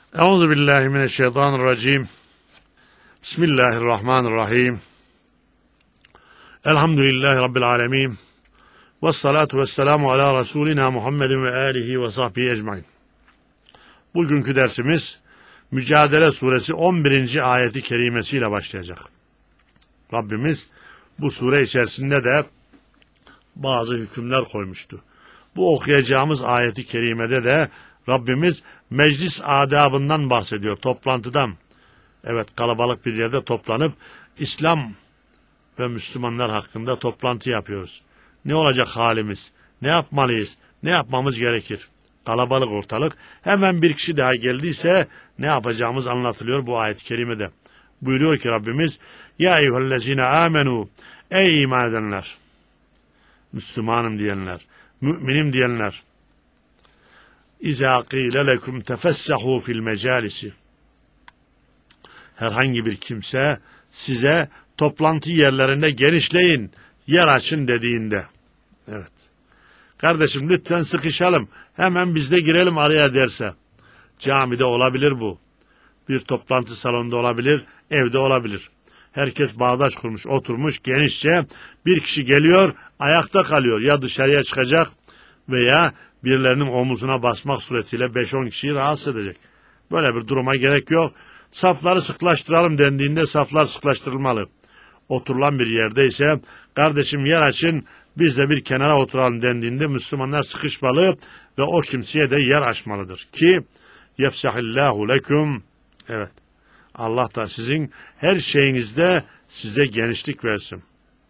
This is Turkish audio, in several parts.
Euzubillahimineşşeytanirracim. Bismillahirrahmanirrahim. Elhamdülillahi Rabbil alemin. Vessalatu vesselamu ala Resulina Muhammedin ve alihi ve sahbihi ecmain. Bugünkü dersimiz Mücadele Suresi 11. ayeti kerimesiyle başlayacak. Rabbimiz bu sure içerisinde de bazı hükümler koymuştu. Bu okuyacağımız ayeti kerimede de Rabbimiz meclis adabından bahsediyor, toplantıdan. Evet, kalabalık bir yerde toplanıp İslam ve Müslümanlar hakkında toplantı yapıyoruz. Ne olacak halimiz? Ne yapmalıyız? Ne yapmamız gerekir? Kalabalık ortalık. Hemen bir kişi daha geldiyse ne yapacağımız anlatılıyor bu ayet-i kerimede. Buyuruyor ki Rabbimiz, Ya eyyühellezine amenu, ey iman edenler, Müslümanım diyenler, müminim diyenler, İzâ qîle lekum tefessahû fil mecâlisi. Herhangi bir kimse size toplantı yerlerinde genişleyin, yer açın dediğinde. Evet. Kardeşim lütfen sıkışalım, hemen biz de girelim araya derse. Camide olabilir bu. Bir toplantı salonunda olabilir, evde olabilir. Herkes bağdaş kurmuş, oturmuş genişçe. Bir kişi geliyor, ayakta kalıyor. Ya dışarıya çıkacak veya birilerinin omuzuna basmak suretiyle 5-10 kişiyi rahatsız edecek. Böyle bir duruma gerek yok. Safları sıklaştıralım dendiğinde saflar sıklaştırılmalı. Oturulan bir yerde ise kardeşim yer açın, biz de bir kenara oturalım dendiğinde Müslümanlar sıkışmalı ve o kimseye de yer açmalıdır. Ki yefsahillahu leküm. Evet. Allah da sizin her şeyinizde size genişlik versin.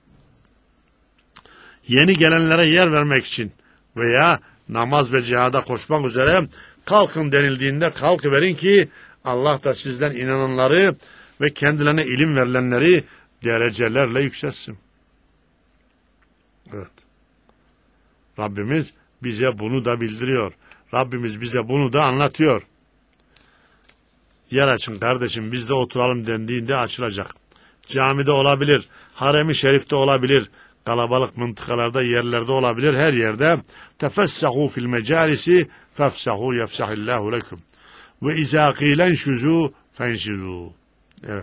Yeni gelenlere yer vermek için veya namaz ve cihada koşmak üzere kalkın denildiğinde kalkıverin ki Allah da sizden inananları ve kendilerine ilim verilenleri derecelerle yükseltsin. Evet. Rabbimiz bize bunu da bildiriyor. Rabbimiz bize bunu da anlatıyor. Yer açın kardeşim biz de oturalım dendiğinde açılacak. Camide olabilir, harem-i şerifte olabilir, kalabalık mıntıkalarda yerlerde olabilir, her yerde tefessahu fil mecalisi fefsahu yefsahillahu leküm ve izâ qîlen şuzû fenşizû. Evet.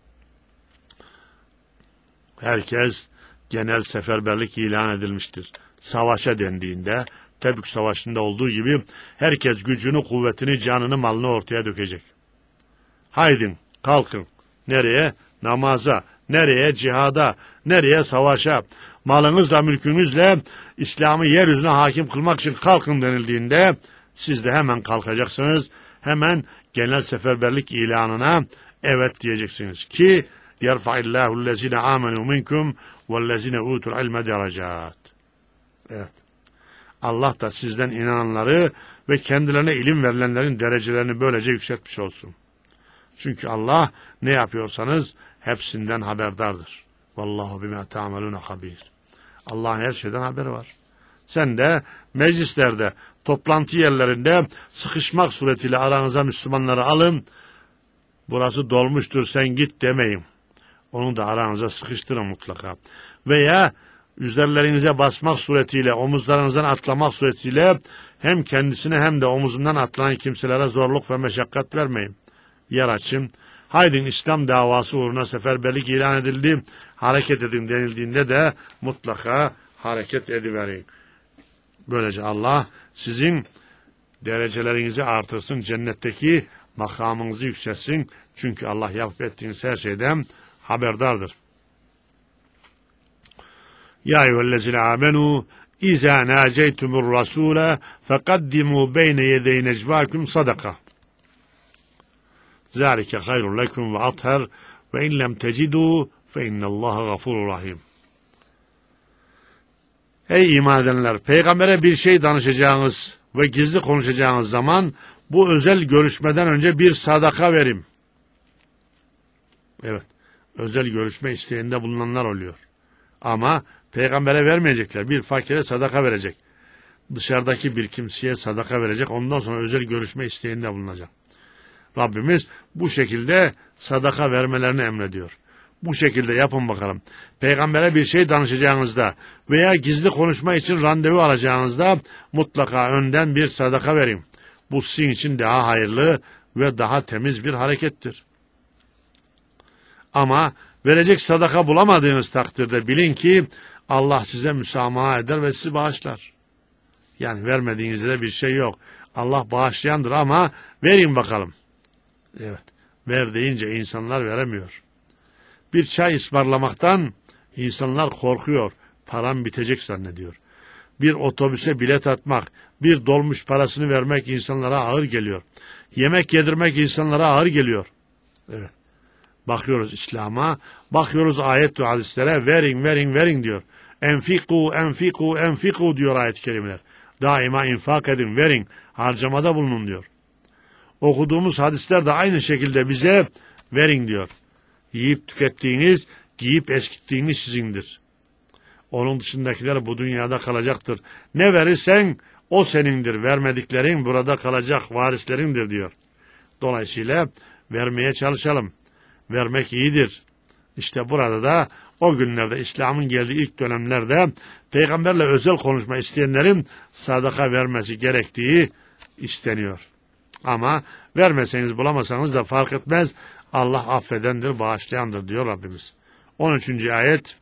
Herkes genel seferberlik ilan edilmiştir. Savaşa dendiğinde Tebük Savaşı'nda olduğu gibi herkes gücünü, kuvvetini, canını, malını ortaya dökecek. Haydin, kalkın. Nereye? Namaza. Nereye? Cihada. Nereye? Savaşa. Malınızla, mülkünüzle İslam'ı yeryüzüne hakim kılmak için kalkın denildiğinde siz de hemen kalkacaksınız. Hemen genel seferberlik ilanına evet diyeceksiniz. Ki yerfa'illahu lezine amenu minkum vellezine utul ilme derecat. Evet. Allah da sizden inananları ve kendilerine ilim verilenlerin derecelerini böylece yükseltmiş olsun. Çünkü Allah ne yapıyorsanız hepsinden haberdardır. Vallahu bima ta'malun habir. Allah'ın her şeyden haberi var. Sen de meclislerde, toplantı yerlerinde sıkışmak suretiyle aranıza Müslümanları alın. Burası dolmuştur sen git demeyin. Onu da aranıza sıkıştırın mutlaka. Veya üzerlerinize basmak suretiyle, omuzlarınızdan atlamak suretiyle hem kendisine hem de omuzundan atlanan kimselere zorluk ve meşakkat vermeyin. Yer açın. Haydin İslam davası uğruna seferberlik ilan edildi. Hareket edin denildiğinde de mutlaka hareket ediverin. Böylece Allah sizin derecelerinizi artırsın. Cennetteki makamınızı yükseltsin. Çünkü Allah yapıp ettiğiniz her şeyden haberdardır. Ya eyyühellezine amenu İzâ nâceytumur rasûle fekaddimû beyne yedey necvâkum sadaka. Zâlike hayrun lekum ve ather ve in lem tecidû fe innallâhe gafurur rahim. Ey iman edenler! Peygambere bir şey danışacağınız ve gizli konuşacağınız zaman bu özel görüşmeden önce bir sadaka verin. Evet, özel görüşme isteğinde bulunanlar oluyor. Ama peygambere vermeyecekler. Bir fakire sadaka verecek. Dışarıdaki bir kimseye sadaka verecek. Ondan sonra özel görüşme isteğinde bulunacak. Rabbimiz bu şekilde sadaka vermelerini emrediyor. Bu şekilde yapın bakalım. Peygambere bir şey danışacağınızda veya gizli konuşma için randevu alacağınızda mutlaka önden bir sadaka verin. Bu sizin için daha hayırlı ve daha temiz bir harekettir. Ama verecek sadaka bulamadığınız takdirde bilin ki Allah size müsamaha eder ve sizi bağışlar. Yani vermediğinizde de bir şey yok. Allah bağışlayandır ama verin bakalım. Evet, ver deyince insanlar veremiyor. Bir çay ısmarlamaktan insanlar korkuyor. Param bitecek zannediyor. Bir otobüse bilet atmak, bir dolmuş parasını vermek insanlara ağır geliyor. Yemek yedirmek insanlara ağır geliyor. Evet. Bakıyoruz İslam'a, bakıyoruz ayet ve hadislere, verin, verin, verin diyor. Enfiku, enfiku, enfiku diyor ayet-i kerimeler. Daima infak edin, verin, harcamada bulunun diyor. Okuduğumuz hadisler de aynı şekilde bize verin diyor. Yiyip tükettiğiniz, giyip eskittiğiniz sizindir. Onun dışındakiler bu dünyada kalacaktır. Ne verirsen o senindir. Vermediklerin burada kalacak, varislerindir diyor. Dolayısıyla vermeye çalışalım. Vermek iyidir. İşte burada da o günlerde İslam'ın geldiği ilk dönemlerde peygamberle özel konuşma isteyenlerin sadaka vermesi gerektiği isteniyor. Ama vermeseniz bulamasanız da fark etmez. Allah affedendir, bağışlayandır diyor Rabbimiz. 13. ayet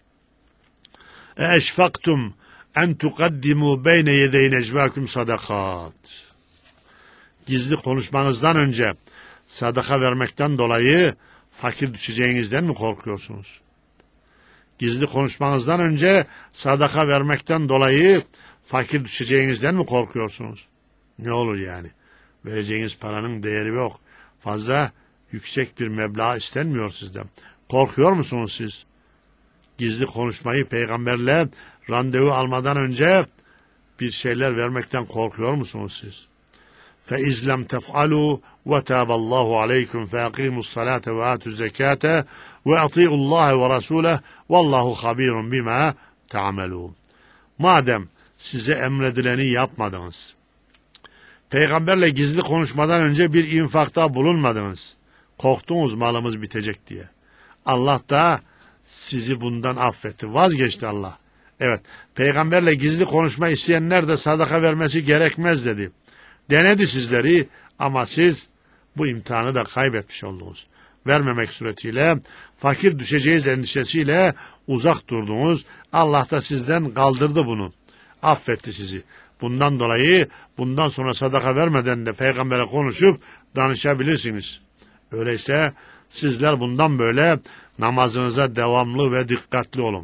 eşfaktum en tukaddimu beyne yedeyn ecvâküm sadakat. Gizli konuşmanızdan önce sadaka vermekten dolayı fakir düşeceğinizden mi korkuyorsunuz? Gizli konuşmanızdan önce sadaka vermekten dolayı fakir düşeceğinizden mi korkuyorsunuz? Ne olur yani? Vereceğiniz paranın değeri yok. Fazla yüksek bir meblağ istenmiyor sizden. Korkuyor musunuz siz? Gizli konuşmayı peygamberle randevu almadan önce bir şeyler vermekten korkuyor musunuz siz? فَاِذْ لَمْ تَفْعَلُوا وَتَابَ اللّٰهُ عَلَيْكُمْ فَاَقِيمُوا الصَّلَاةَ وَآتُوا الزَّكَاةَ وَاَطِيعُوا اللّٰهَ وَرَسُولَهُ وَاللّٰهُ خَب۪يرٌ بِمَا تَعْمَلُونَ. Madem size emredileni yapmadınız, peygamberle gizli konuşmadan önce bir infakta bulunmadınız, korktunuz malımız bitecek diye. Allah da sizi bundan affetti, vazgeçti Allah. Evet, peygamberle gizli konuşma isteyenler de sadaka vermesi gerekmez dedi. Denedi sizleri ama siz bu imtihanı da kaybetmiş oldunuz. Vermemek suretiyle, fakir düşeceğiz endişesiyle uzak durdunuz. Allah da sizden kaldırdı bunu. Affetti sizi. Bundan dolayı bundan sonra sadaka vermeden de peygambere konuşup danışabilirsiniz. Öyleyse sizler bundan böyle namazınıza devamlı ve dikkatli olun.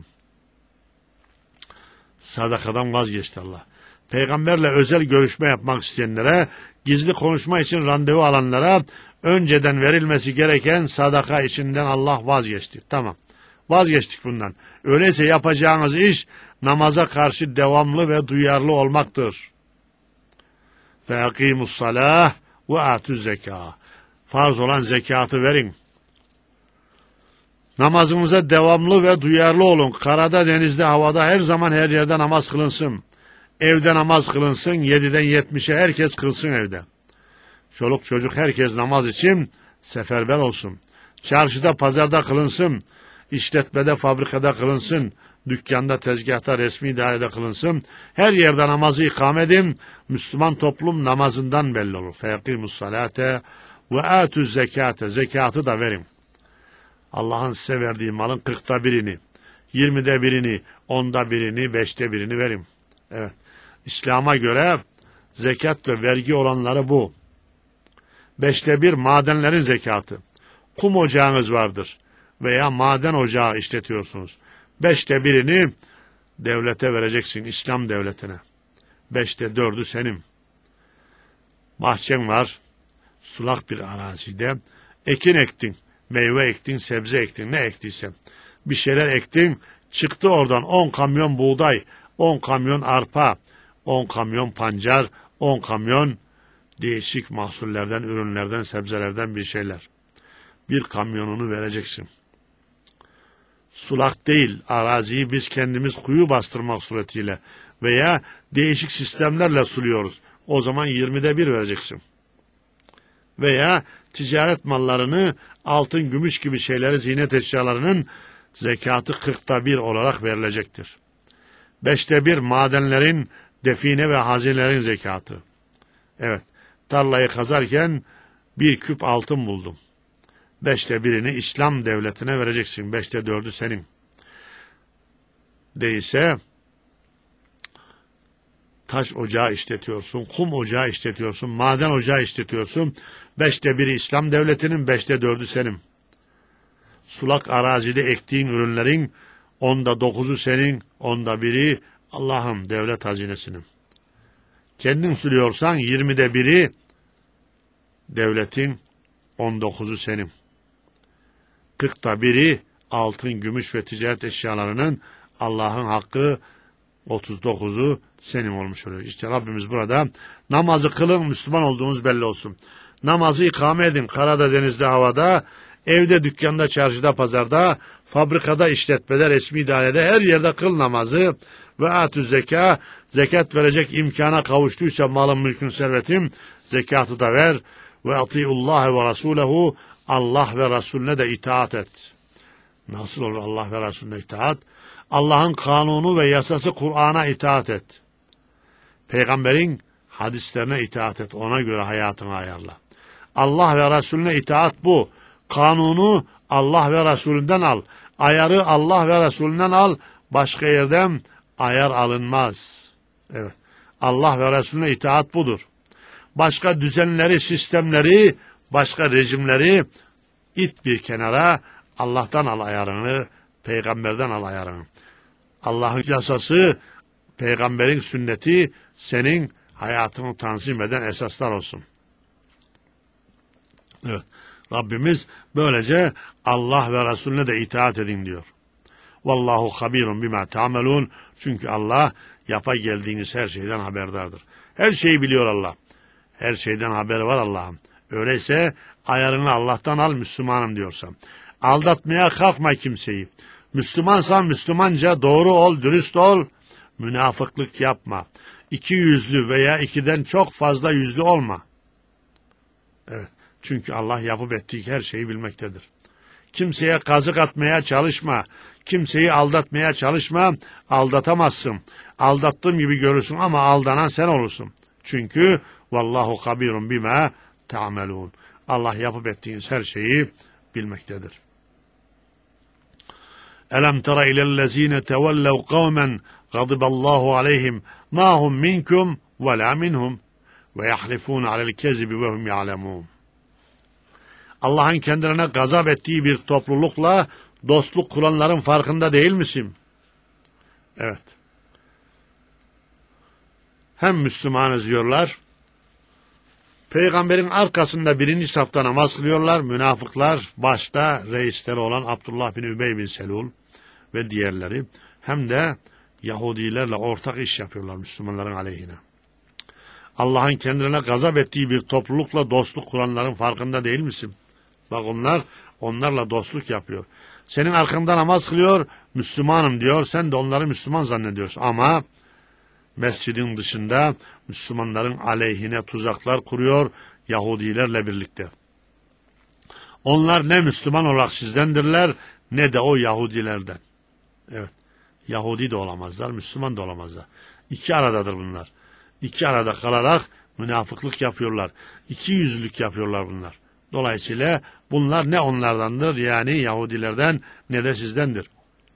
Sadakadan vazgeçti Allah. Peygamberle özel görüşme yapmak isteyenlere, gizli konuşma için randevu alanlara önceden verilmesi gereken sadaka içinden Allah vazgeçti. Tamam. Vazgeçtik bundan. Öyleyse yapacağınız iş namaza karşı devamlı ve duyarlı olmaktır. فَاَقِيمُ الصَّلَاةِ وَاَتُوا الزَّكَاةِ. Farz olan zekatı verin. Namazınıza devamlı ve duyarlı olun. Karada, denizde, havada her zaman her yerde namaz kılınsın. Evde namaz kılınsın. 7'den 70'e herkes kılsın evde. Çoluk çocuk herkes namaz için seferber olsun. Çarşıda, pazarda kılınsın. İşletmede, fabrikada kılınsın. Dükkanda, tezgahta, resmi dairede kılınsın. Her yerde namazı ikame edin. Müslüman toplum namazından belli olur. فَيَقِيمُ الصَّلَاةَ وَآتُوا الزَّكَاةَ. Zekatı da verin. Allah'ın size verdiği malın 40'ta birini, 20'de birini, 10'da birini, 5'te birini verin. Evet. İslam'a göre zekat ve vergi olanları bu. 5'te 1 madenlerin zekatı. Kum ocağınız vardır veya maden ocağı işletiyorsunuz. 5'te 1'ini devlete vereceksin, İslam devletine. 5'te 4'ü senin. Bahçen var, sulak bir arazide. Ekin ektin, meyve ektin, sebze ektin, ne ektiysen. Bir şeyler ektin, çıktı oradan 10 kamyon buğday, 10 kamyon arpa, 10 kamyon pancar, 10 kamyon değişik mahsullerden, ürünlerden, sebzelerden bir şeyler. Bir kamyonunu vereceksin. Sulak değil, araziyi biz kendimiz kuyu bastırmak suretiyle veya değişik sistemlerle suluyoruz. O zaman 20'de 1 vereceksin. Veya ticaret mallarını, altın, gümüş gibi şeyleri, ziynet eşyalarının zekatı 40'ta 1 olarak verilecektir. 5'te 1 madenlerin, define ve hazinelerin zekatı. Evet, tarlayı kazarken bir küp altın buldum. 5'te 1'ini İslam devletine vereceksin. 5'te 4'ü senin. Değilse taş ocağı işletiyorsun, kum ocağı işletiyorsun, maden ocağı işletiyorsun. 5'te 1'i İslam devletinin, 5'te 4'ü senin. Sulak arazide ektiğin ürünlerin 10'da 9'u senin, 10'da 1'i Allah'ın devlet hazinesinin. Kendin sürüyorsan 20'de 1'i devletin, 19'u senin. 40'ta 1'i altın, gümüş ve ticaret eşyalarının, Allah'ın hakkı, 39'u senin olmuş oluyor. İşte Rabbimiz burada namazı kılın, Müslüman olduğunuz belli olsun. Namazı ikame edin karada, denizde, havada, evde, dükkanda, çarşıda, pazarda, fabrikada, işletmede, resmi idarede, her yerde kıl namazı. Ve atü zeka, zekat verecek imkana kavuştuysa malın, mülkün, servetin, zekatı da ver. Ve atiullah ve rasulehu, Allah ve Resulüne de itaat et. Nasıl olur Allah ve Resulüne itaat? Allah'ın kanunu ve yasası Kur'an'a itaat et. Peygamberin hadislerine itaat et. Ona göre hayatını ayarla. Allah ve Resulüne itaat bu. Kanunu Allah ve Resulünden al. Ayarı Allah ve Resulünden al. Başka yerden ayar alınmaz. Evet. Allah ve Resulüne itaat budur. Başka düzenleri, sistemleri, başka rejimleri it bir kenara. Allah'tan al ayarını, peygamberden al ayarını. Allah'ın yasası, peygamberin sünneti senin hayatını tanzim eden esaslar olsun. Evet. Rabbimiz böylece Allah ve Resulüne de itaat edin diyor. Vallahu habirun bima ta'melun. Çünkü Allah yapa geldiğiniz her şeyden haberdardır. Her şeyi biliyor Allah. Her şeyden haberi var Allah'ın. Öyleyse ayarını Allah'tan al, Müslümanım diyorsam. Aldatmaya kalkma kimseyi. Müslümansan Müslümanca doğru ol, dürüst ol. Münafıklık yapma. 2 yüzlü veya 2'den çok fazla yüzlü olma. Evet. Çünkü Allah yapıp ettiği her şeyi bilmektedir. Kimseye kazık atmaya çalışma. Kimseyi aldatmaya çalışma. Aldatamazsın. Aldattığım gibi görürsün ama aldanan sen olursun. Çünkü vallahu habirun bima ta'melun. Allah yapıp ettiğiniz her şeyi bilmektedir. Elem tera ilellezine tevellev kavmen gadiballahu aleyhim ma hum minkum ve la minhum ve yahlifun alel kezibi ve hum ya'lemun. Allah'ın kendilerine gazap ettiği bir toplulukla dostluk kuranların farkında değil misin? Evet. Hem Müslümanız diyorlar, peygamberin arkasında 1. safta namaz kılıyorlar, münafıklar, başta reisleri olan Abdullah bin Übey bin Selul ve diğerleri, hem de Yahudilerle ortak iş yapıyorlar Müslümanların aleyhine. Allah'ın kendilerine gazap ettiği bir toplulukla dostluk kuranların farkında değil misin? Bak onlarla dostluk yapıyor. Senin arkanda namaz kılıyor, Müslümanım diyor, sen de onları Müslüman zannediyorsun. Ama mescidin dışında Müslümanların aleyhine tuzaklar kuruyor Yahudilerle birlikte. Onlar ne Müslüman olarak sizdendirler, ne de o Yahudilerden. Evet, Yahudi de olamazlar, Müslüman da olamazlar. 2 aradadır bunlar. 2 arada kalarak münafıklık yapıyorlar. 2 yüzlülük yapıyorlar bunlar. Dolayısıyla bunlar ne onlardandır, yani Yahudilerden, ne de sizdendir.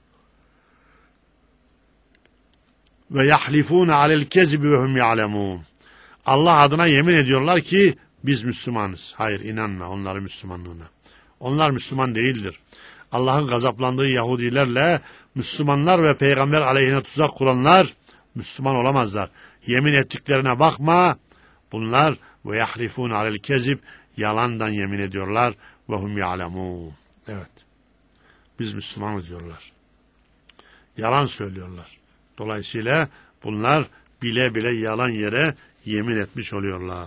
Ve yahlifûne alel kezibi ve hum ya'lemûn. Allah adına yemin ediyorlar ki biz Müslümanız. Hayır, inanma onların Müslümanlığına. Onlar Müslüman değildir. Allah'ın gazaplandığı Yahudilerle Müslümanlar ve peygamber aleyhine tuzak kuranlar Müslüman olamazlar. Yemin ettiklerine bakma. Bunlar ve yahlifûne alel kezib, yalandan yemin ediyorlar ve hum ya'lemûn. Evet. Biz Müslümanız diyorlar. Yalan söylüyorlar. Dolayısıyla bunlar bile bile yalan yere yemin etmiş oluyorlar.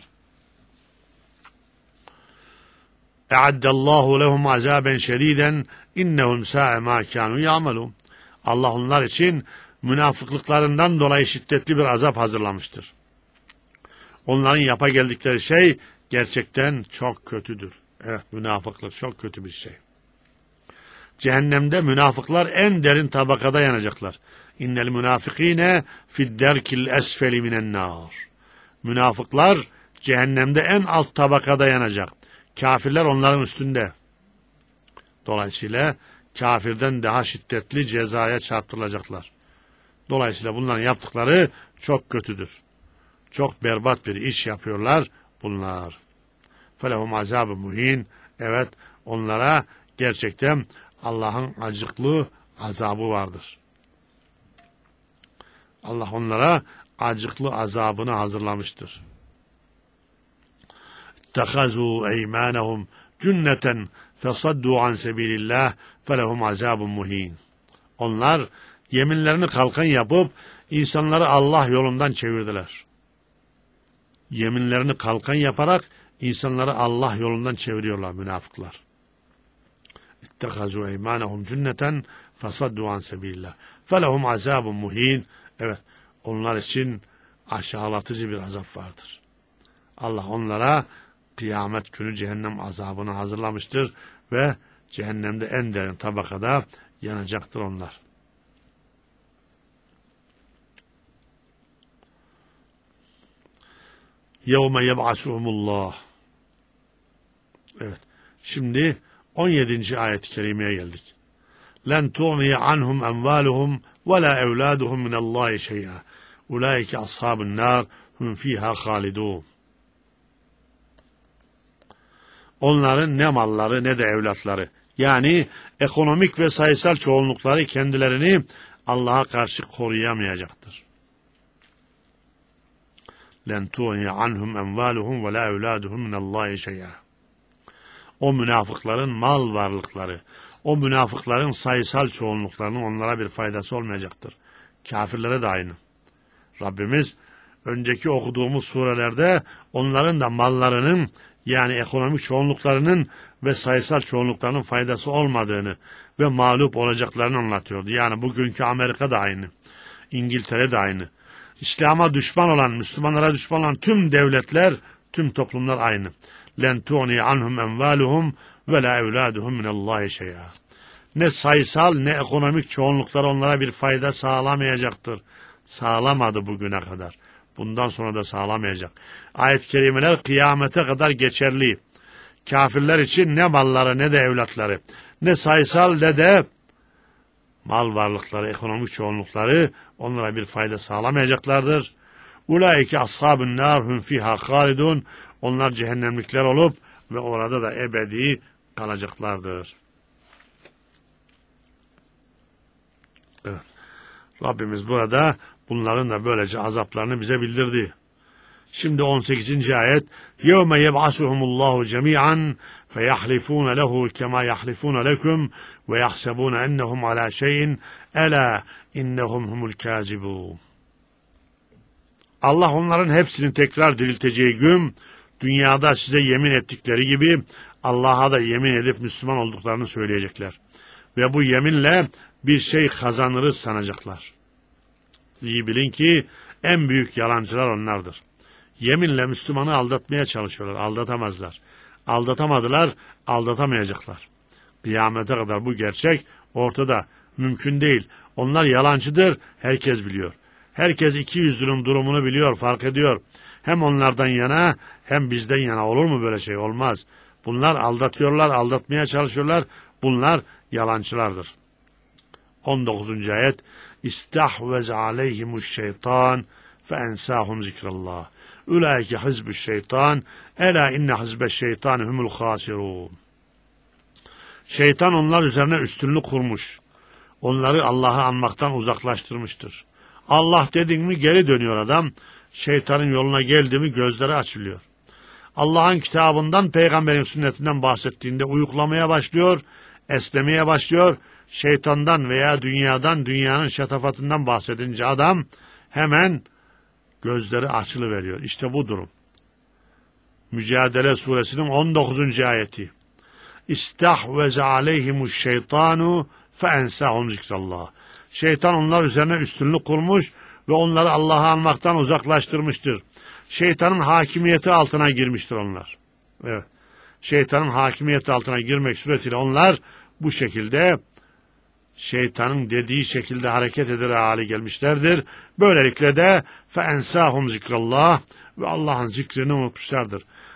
E'addallahu lehum azaben şediden innehum sa'a ma kanu ya'malun. Allah onlar için münafıklıklarından dolayı şiddetli bir azap hazırlamıştır. Onların yapa geldikleri şey gerçekten çok kötüdür. Evet, münafıklık çok kötü bir şey. Cehennemde münafıklar en derin tabakada yanacaklar. İnnel münafıkîne fidderkil esfeli minen nar. Münafıklar cehennemde en alt tabakada yanacak. Kafirler onların üstünde. Dolayısıyla kafirden daha şiddetli cezaya çarptırılacaklar. Dolayısıyla bunların yaptıkları çok kötüdür. Çok berbat bir iş yapıyorlar bunlar. Felehum azab-ı muhin. Evet, onlara gerçekten Allah'ın acıklı azabı vardır. Allah onlara acıklı azabını hazırlamıştır. İttehazû eymânehum cünneten fesaddû an sebilillah felehum azabun muhin. Onlar yeminlerini kalkan yapıp insanları Allah yolundan çevirdiler. Yeminlerini kalkan yaparak insanları Allah yolundan çeviriyorlar münafıklar. İttehazû eymânehum cünneten fesaddû an sebilillah felehum azabun muhin. Evet, onlar için aşağılatıcı bir azap vardır. Allah onlara kıyamet günü cehennem azabını hazırlamıştır ve cehennemde en derin tabakada yanacaktır onlar. يَوْمَ يَبْعَسُهُمُ اللّٰهِ. Evet, şimdi 17. ayet-i kerimeye geldik. لَنْ تُغْنِيَ عَنْهُمْ اَنْوَالُهُمْ وَلَا اَوْلَادُهُمْ مِنَ اللّٰهِ شَيْئًا اُولَٰئِكَ أَصْحَابُ النَّارِ هُمْ ف۪يهَا خَالِدُونَ. Onların ne malları ne de evlatları, yani ekonomik ve sayısal çoğunlukları kendilerini Allah'a karşı koruyamayacaktır. لَنْ تُغْنِيَ عَنْهُمْ اَنْوَالُهُمْ وَلَا اَوْلَادُهُمْ مِنَ اللّٰهِ شَيْئًا. O münafıkların mal varlıkları, o münafıkların sayısal çoğunluklarının onlara bir faydası olmayacaktır. Kafirlere de aynı. Rabbimiz önceki okuduğumuz surelerde onların da mallarının, yani ekonomik çoğunluklarının ve sayısal çoğunluklarının faydası olmadığını ve mağlup olacaklarını anlatıyordu. Yani bugünkü Amerika da aynı, İngiltere de aynı. İslam'a düşman olan, Müslümanlara düşman olan tüm devletler, tüm toplumlar aynı. لَنْ تُغْنِيَ عَنْهُمْ اَنْوَالُهُمْ وَلَا اَوْلَادُهُمْ مِنَ اللّٰهِ شَيْئًا. Ne sayısal ne ekonomik çoğunluklar onlara bir fayda sağlamayacaktır. Sağlamadı bugüne kadar. Bundan sonra da sağlamayacak. Ayet-i kerimeler kıyamete kadar geçerli. Kafirler için ne malları ne de evlatları, ne sayısal ne de mal varlıkları, ekonomik çoğunlukları onlara bir fayda sağlamayacaklardır. Ulaike ashabun nar hum fiha halidun. Onlar cehennemlikler olup ve orada da ebedi kalacaklardır. Evet. Rabbimiz burada bunların da böylece azaplarını bize bildirdi. Şimdi 18. ayet. يَوْمَ يَبْعَسُهُمُ اللّٰهُ جَمِيعًا فَيَحْلِفُونَ لَهُ كَمَا يَحْلِفُونَ لَكُمْ وَيَحْسَبُونَ أَنَّهُمْ عَلَى شَيْءٍ أَلَا إِنَّهُمْ هُمُ الْكَاذِبُونَ. Allah onların hepsini tekrar dirilteceği gün, dünyada size yemin ettikleri gibi Allah'a da yemin edip Müslüman olduklarını söyleyecekler. Ve bu yeminle bir şey kazanırız sanacaklar. İyi bilin ki en büyük yalancılar onlardır. Yeminle Müslümanı aldatmaya çalışıyorlar, aldatamazlar. Aldatamadılar, aldatamayacaklar. Kıyamete kadar bu gerçek ortada, mümkün değil. Onlar yalancıdır, herkes biliyor. Herkes ikiyüzlünün durumunu biliyor, fark ediyor. Hem onlardan yana hem bizden yana. Olur mu böyle şey? Olmaz. Bunlar aldatıyorlar, aldatmaya çalışıyorlar. Bunlar yalancılardır. 19. ayet. İstahvez aleyhimuş şeytan fe ensahum zikrallah. Ulaike hizbuş şeytan. Ela inne hizbeş şeytan humul khasirun. Şeytan onlar üzerine üstünlük kurmuş. Onları Allah'ı anmaktan uzaklaştırmıştır. Allah dedin mi geri dönüyor adam. Şeytanın yoluna geldi mi gözleri açılıyor. Allah'ın kitabından, peygamberin sünnetinden bahsettiğinde uyuklamaya başlıyor, esnemeye başlıyor. Şeytandan veya dünyadan, dünyanın şatafatından bahsedince adam hemen gözleri açılıveriyor. İşte bu durum. Mücadele suresinin 19. ayeti. İstahveze aleyhimuş şeytanu fe ensahum zikrallah. Şeytan onlar üzerine üstünlük kurmuş ve onları Allah'ı anmaktan uzaklaştırmıştır. Şeytanın hakimiyeti altına girmiştir onlar. Evet. Şeytanın hakimiyeti altına girmek suretiyle onlar bu şekilde şeytanın dediği şekilde hareket eder hale gelmişlerdir. Böylelikle de fe ensahum zikrallah ve Allah'ın zikrini unutmuşlardır.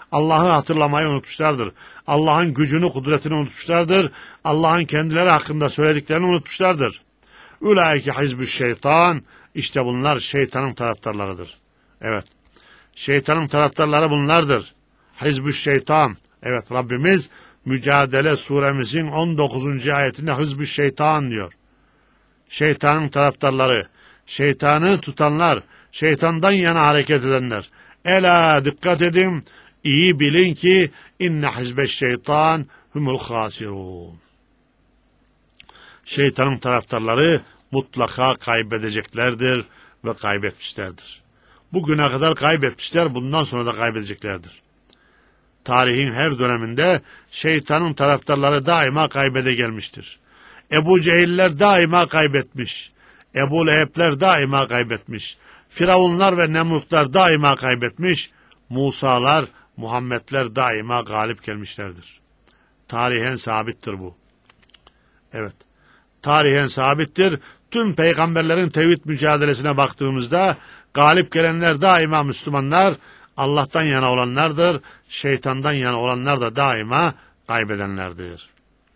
Allah'ı hatırlamayı unutmuşlardır. Allah'ın gücünü, kudretini unutmuşlardır. Allah'ın kendileri hakkında söylediklerini unutmuşlardır. Ulaike hizbüş şeytan. İşte bunlar şeytanın taraftarlarıdır. Evet. Şeytanın taraftarları bunlardır. Hizbüş şeytan. Evet, Rabbimiz Mücadele suremizin 19. ayetinde hizbüş şeytan diyor. Şeytanın taraftarları, şeytanı tutanlar, şeytandan yana hareket edenler. Ela dikkat edin, iyi bilin ki inne hizbeş şeytan humul hasirun. Şeytanın taraftarları mutlaka kaybedeceklerdir ve kaybetmişlerdir. Bugüne kadar kaybetmişler, bundan sonra da kaybedeceklerdir. Tarihin her döneminde şeytanın taraftarları daima kaybede gelmiştir. Ebu Cehiller daima kaybetmiş. Ebu Leheb'ler daima kaybetmiş. Firavunlar ve Nemrutlar daima kaybetmiş. Musalar, Muhammedler daima galip gelmişlerdir. Tarihen sabittir bu. Evet. Tarihen sabittir. Tüm peygamberlerin tevhid mücadelesine baktığımızda galip gelenler daima Müslümanlar, Allah'tan yana olanlardır. Şeytandan yana olanlar da daima kaybedenlerdir.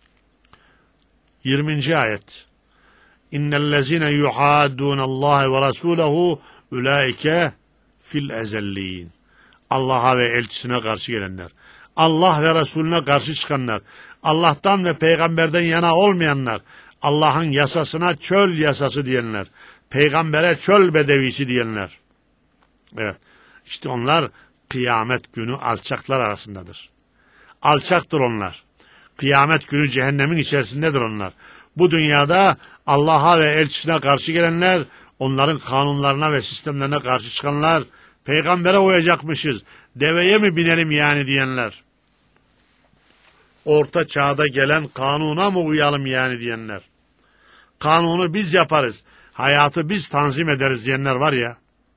20. ayet. İnnellezine yuhaddûnallâhe ve rasûlehu ulaike fil ezellîn. Allah'a ve elçisine karşı gelenler, Allah ve Resulüne karşı çıkanlar, Allah'tan ve peygamberden yana olmayanlar, Allah'ın yasasına çöl yasası diyenler, peygambere çöl bedevisi diyenler. Evet, işte onlar kıyamet günü alçaklar arasındadır. Alçaktır onlar. Kıyamet günü cehennemin içerisindedir onlar. Bu dünyada Allah'a ve elçisine karşı gelenler, onların kanunlarına ve sistemlerine karşı çıkanlar, peygambere uyacakmışız, deveye mi binelim yani diyenler. Orta çağda gelen kanuna mı uyalım yani diyenler. Kanunu biz yaparız, hayatı biz tanzim ederiz diyenler var ya.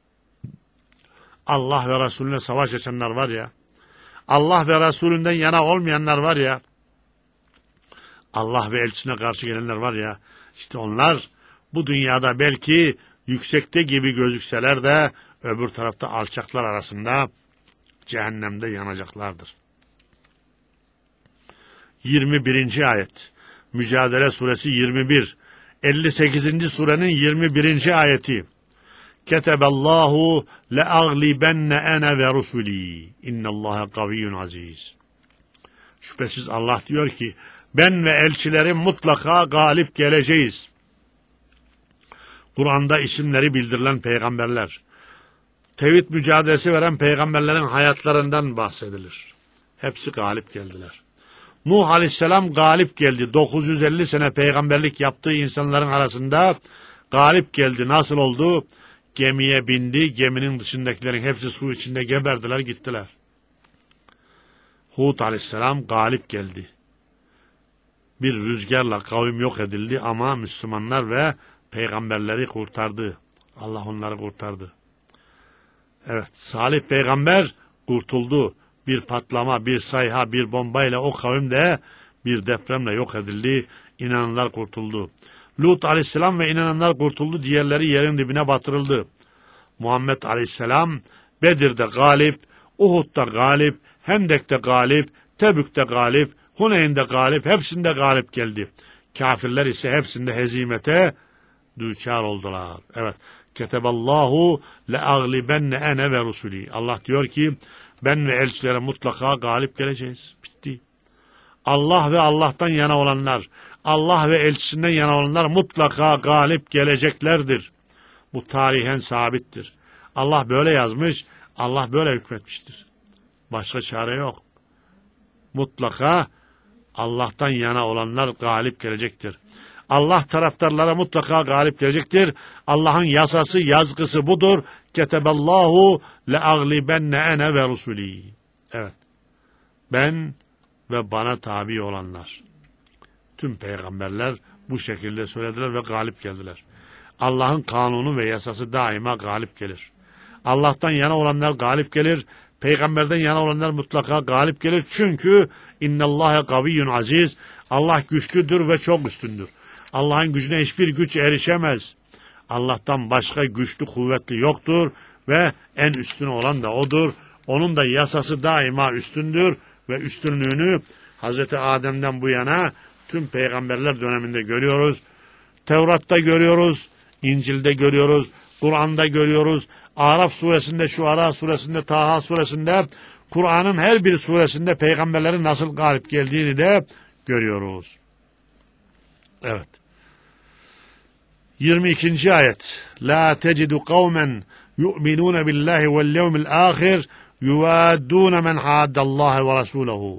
Allah ve Resulüne savaş açanlar var ya. Allah ve Resulünden yana olmayanlar var ya. Allah ve elçisine karşı gelenler var ya. İşte onlar bu dünyada belki yüksekte gibi gözükseler de öbür tarafta alçaklar arasında cehennemde yanacaklardır. 21. ayet. Mücadele suresi 21. 58. surenin 21. ayeti. Keteballahu le'aglibenne ene ve rusuli. İnnallâhe kaviyyun aziz. Şüphesiz Allah diyor ki ben ve elçilerim mutlaka galip geleceğiz. Kur'an'da isimleri bildirilen peygamberler, tevhid mücadelesi veren peygamberlerin hayatlarından bahsedilir. Hepsi galip geldiler. Nuh aleyhisselam galip geldi. 950 sene peygamberlik yaptığı insanların arasında galip geldi. Nasıl oldu? Gemiye bindi, geminin dışındakilerin hepsi su içinde geberdiler, gittiler. Hud aleyhisselam galip geldi. Bir rüzgarla kavim yok edildi ama Müslümanlar ve peygamberleri kurtardı. Allah onları kurtardı. Evet, Salih peygamber kurtuldu. Bir patlama, bir sayha, bir bombayla o kavim de bir depremle yok edildi. İnananlar kurtuldu. Lut aleyhisselam ve inananlar kurtuldu. Diğerleri yerin dibine batırıldı. Muhammed aleyhisselam Bedir'de galip, Uhud'da galip, Hendek'te galip, Tebük'te galip, Huneyn'de galip, hepsinde galip geldi. Kafirler ise hepsinde hezimete düçar oldular. Evet. Keteballahu le'aglibenne ene ve rusuli. Allah diyor ki ben ve elçilere mutlaka galip geleceğiz. Bitti. Allah ve Allah'tan yana olanlar, Allah ve elçisinden yana olanlar mutlaka galip geleceklerdir. Bu tarihen sabittir. Allah böyle yazmış, Allah böyle hükmetmiştir. Başka çare yok. Mutlaka Allah'tan yana olanlar galip gelecektir. Allah taraftarlara mutlaka galip gelecektir. Allah'ın yasası, yazgısı budur. Keteballahu le'aglibenne ene ve rusuli. Evet. Ben ve bana tabi olanlar. Tüm peygamberler bu şekilde söylediler ve galip geldiler. Allah'ın kanunu ve yasası daima galip gelir. Allah'tan yana olanlar galip gelir. Peygamberden yana olanlar mutlaka galip gelir. Çünkü innallâhe kaviyyun aziz. Allah güçlüdür ve çok üstündür. Allah'ın gücüne hiçbir güç erişemez. Allah'tan başka güçlü, kuvvetli yoktur ve en üstün olan da odur. Onun da yasası daima üstündür ve üstünlüğünü Hazreti Adem'den bu yana tüm peygamberler döneminde görüyoruz. Tevrat'ta görüyoruz, İncil'de görüyoruz, Kur'an'da görüyoruz. Araf suresinde, Şuara suresinde, Taha suresinde, Kur'an'ın her bir suresinde peygamberlerin nasıl galip geldiğini de görüyoruz. Evet. 22. ayet. La tecidu kavmen yu'minun billahi vel yevmil ahir yuvaddun men haddallahi ve rasulehu.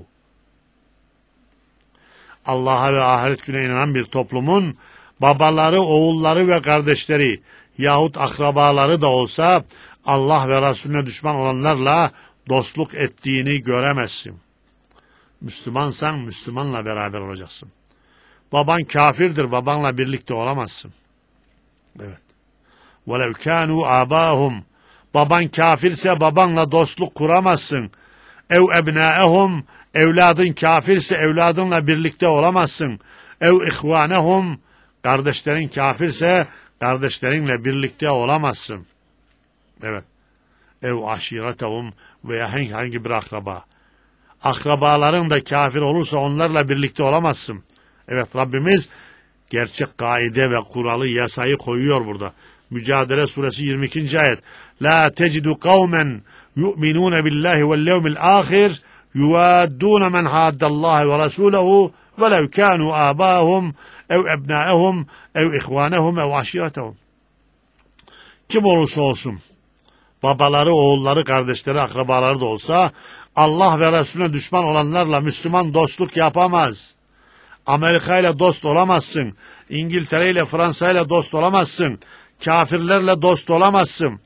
Allah'a ve ahiret gününe inanan bir toplumun babaları, oğulları ve kardeşleri yahut akrabaları da olsa Allah ve Resulüne düşman olanlarla dostluk ettiğini göremezsin. Müslümansan Müslümanla beraber olacaksın. Baban kafirdir, babanla birlikte olamazsın. Evet. وَلَوْ كَانُوا آبَاهُمْ Baban kafirse babanla dostluk kuramazsın. اَوْ اَبْنَاءَهُمْ Evladın kafirse evladınla birlikte olamazsın. اَوْ اِخْوَانَهُمْ Kardeşlerin kafirse kardeşlerinle birlikte olamazsın. Evet. اَوْ aşiretehum veya herhangi bir akraba. Akrabaların da kafir olursa onlarla birlikte olamazsın. Evet, Rabbimiz gerçek kaide ve kuralı, yasayı koyuyor burada. Mücadele suresi 22. ayet. La tecidu kavmen yu'minun billahi vel yevmil ahir yuvaddun men haddallahi ve rasulehu ve lev kanu abahum ev ebnaehum ev ihvanehum ev aşiretehum. Kim olursa olsun, babaları, oğulları, kardeşleri, akrabaları da olsa Allah ve Resulüne düşman olanlarla Müslüman dostluk yapamaz. Amerika ile dost olamazsın. İngiltere ile, Fransa ile dost olamazsın. Kafirlerle dost olamazsın.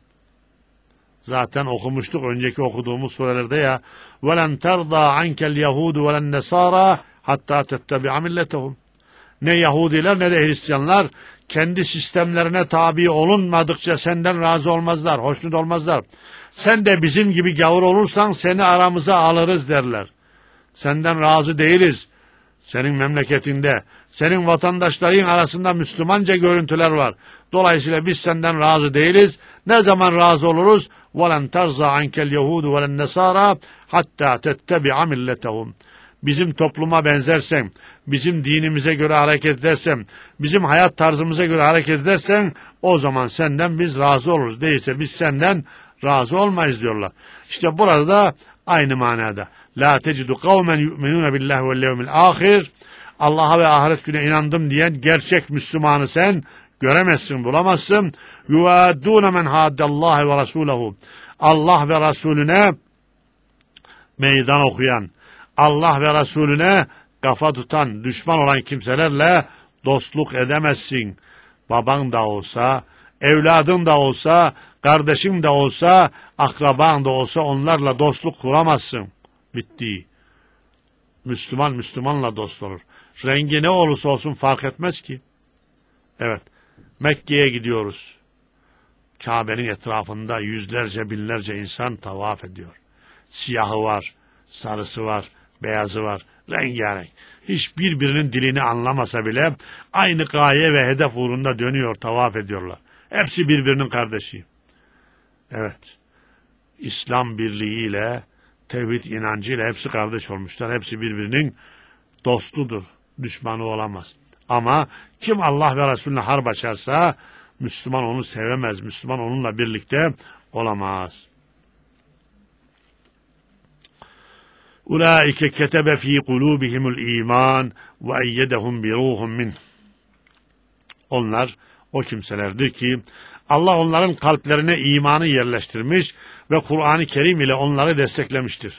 Zaten okumuştuk önceki okuduğumuz surelerde ya. وَلَنْ تَرْضَى عَنْكَ الْيَهُودُ وَلَنْ نَسَارَى حَتَّى تَتَّبِعَ مِلَّتَهُمْ Ne Yahudiler ne de Hristiyanlar kendi sistemlerine tabi olunmadıkça senden razı olmazlar, hoşnut olmazlar. Sen de bizim gibi gavur olursan seni aramıza alırız derler. Senden razı değiliz. Senin memleketinde, senin vatandaşların arasında Müslümanca görüntüler var. Dolayısıyla biz senden razı değiliz. Ne zaman razı oluruz? وَلَنْ تَرْزَى عَنْكَ الْيَهُودُ وَلَنْ نَسَارَى حَتَّى تَتَّبِعَ مِلَّتَهُمْ Bizim topluma benzersen, bizim dinimize göre hareket edersen, bizim hayat tarzımıza göre hareket edersen, o zaman senden biz razı oluruz. Değilse biz senden razı olmayız diyorlar. İşte burada da aynı manada. La tecidu kavmen yu'minun billahi vel yevmil ahir. Allah'a ve ahiret gününe inandım diyen gerçek Müslümanı sen göremezsin, bulamazsın. Yuvaddûne men haddallahi ve rasûlehu. Allah ve Resulüne meydan okuyan, Allah ve Resulüne kafa tutan, düşman olan kimselerle dostluk edemezsin. Baban da olsa, evladın da olsa, kardeşin de olsa, akraban da olsa onlarla dostluk kuramazsın. Bitti. Müslüman Müslümanla dost olur. Rengi ne olursa olsun fark etmez ki. Evet. Mekke'ye gidiyoruz. Kabe'nin etrafında yüzlerce binlerce insan tavaf ediyor. Siyahı var, sarısı var, beyazı var, rengarenk. Hiçbirbirinin dilini anlamasa bile aynı gaye ve hedef uğrunda dönüyor, tavaf ediyorlar. Hepsi birbirinin kardeşi. Evet. İslam birliğiyle, tevhid inancıyla hepsi kardeş olmuşlar. Hepsi birbirinin dostudur. Düşmanı olamaz. Ama kim Allah ve Resulüne harp açarsa Müslüman onu sevemez. Müslüman onunla birlikte olamaz. Ulaike ketebe fi kulubihimul iman ve eyyedehum bi ruhun min. Onlar o kimselerdir ki Allah onların kalplerine imanı yerleştirmiş ve Kur'an-ı Kerim ile onları desteklemiştir.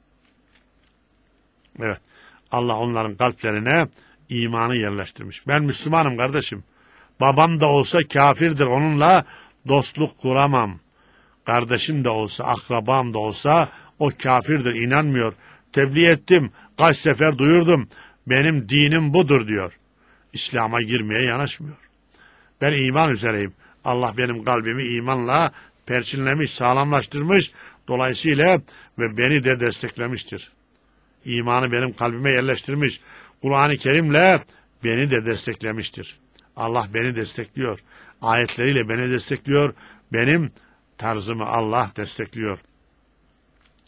Evet. Allah onların kalplerine imanı yerleştirmiş. Ben Müslümanım kardeşim. Babam da olsa kafirdir. Onunla dostluk kuramam. Kardeşim de olsa, akrabam da olsa o kafirdir. İnanmıyor. Tebliğ ettim. Kaç sefer duyurdum. Benim dinim budur diyor. İslam'a girmeye yanaşmıyor. Ben iman üzereyim. Allah benim kalbimi imanla perçinlemiş, sağlamlaştırmış. Dolayısıyla ve beni de desteklemiştir. İmanı benim kalbime yerleştirmiş. Kur'an-ı Kerim'le beni de desteklemiştir. Allah beni destekliyor. Ayetleriyle beni destekliyor. Benim tarzımı Allah destekliyor.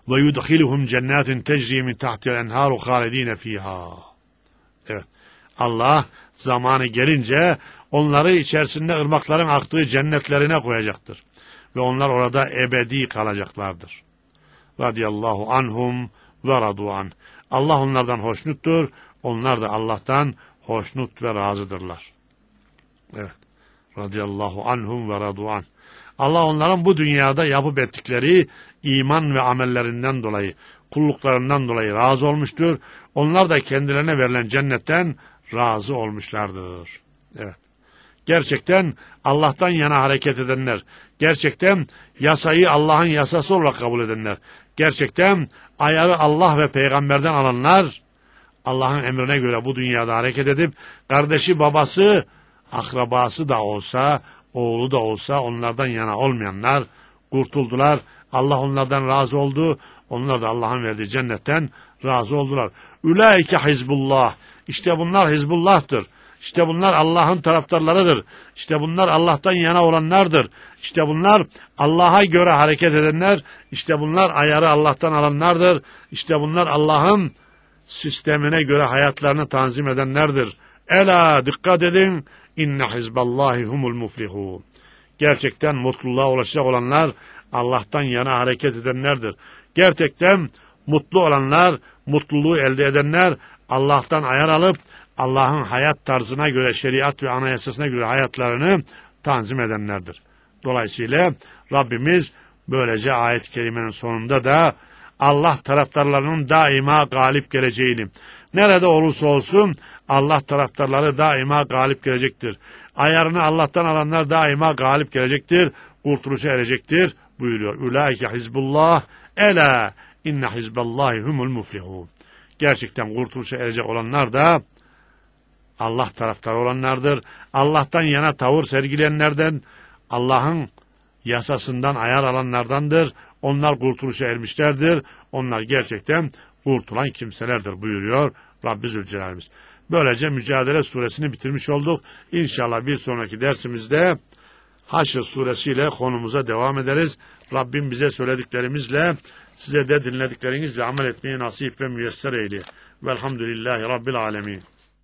ve yudhiluhum cennetin tecri min tahtiha enharu halidine fiha. Evet. Allah zamanı gelince onları içerisinde ırmakların aktığı cennetlerine koyacaktır. Ve onlar orada ebedi kalacaklardır. Radiyallahu anhum ve radu'an. Allah onlardan hoşnuttur. Onlar da Allah'tan hoşnut ve razıdırlar. Evet. Radiyallahu anhum ve radu'an. Allah onların bu dünyada yapıp ettikleri iman ve amellerinden dolayı, kulluklarından dolayı razı olmuştur. Onlar da kendilerine verilen cennetten razı olmuşlardır. Evet. Gerçekten Allah'tan yana hareket edenler, gerçekten yasayı Allah'ın yasası olarak kabul edenler, gerçekten ayarı Allah ve peygamberden alanlar, Allah'ın emrine göre bu dünyada hareket edip, kardeşi, babası, akrabası da olsa, oğlu da olsa onlardan yana olmayanlar kurtuldular. Allah onlardan razı oldu. Onlar da Allah'ın verdiği cennetten razı oldular. Ülaike hizbullah. İşte bunlar Hizbullah'tır. İşte bunlar Allah'ın taraftarlarıdır. İşte bunlar Allah'tan yana olanlardır. İşte bunlar Allah'a göre hareket edenler. İşte bunlar ayarı Allah'tan alanlardır. İşte bunlar Allah'ın sistemine göre hayatlarını tanzim edenlerdir. Ela dikkat edin. İnne hizballahi humul muflihun. Gerçekten mutluluğa ulaşacak olanlar Allah'tan yana hareket edenlerdir. Gerçekten mutlu olanlar, mutluluğu elde edenler Allah'tan ayar alıp Allah'ın hayat tarzına göre, şeriat ve anayasasına göre hayatlarını tanzim edenlerdir. Dolayısıyla Rabbimiz böylece ayet-i kerimenin sonunda da Allah taraftarlarının daima galip geleceğini, nerede olursa olsun Allah taraftarları daima galip gelecektir. Ayarını Allah'tan alanlar daima galip gelecektir, kurtuluşa erecektir buyuruyor. Ulaike hizbullah, ela inne hizballahi humul muflihun. Gerçekten kurtuluşa erecek olanlar da Allah taraftarı olanlardır. Allah'tan yana tavır sergileyenlerden, Allah'ın yasasından ayar alanlardandır. Onlar kurtuluşa ermişlerdir. Onlar gerçekten kurtulan kimselerdir buyuruyor Rabbi Zülcelal'imiz. Böylece Mücadele suresini bitirmiş olduk. İnşallah bir sonraki dersimizde Haşr suresiyle konumuza devam ederiz. Rabbim bize söylediklerimizle, size de dinlediklerinizle amel etmeyi nasip ve müyesser eyle. Velhamdülillahi Rabbil alemin.